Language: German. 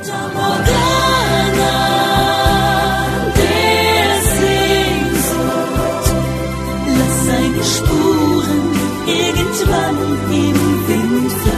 Morgana, der Sehnsucht, lass seine Spuren irgendwann im Wind fliegen.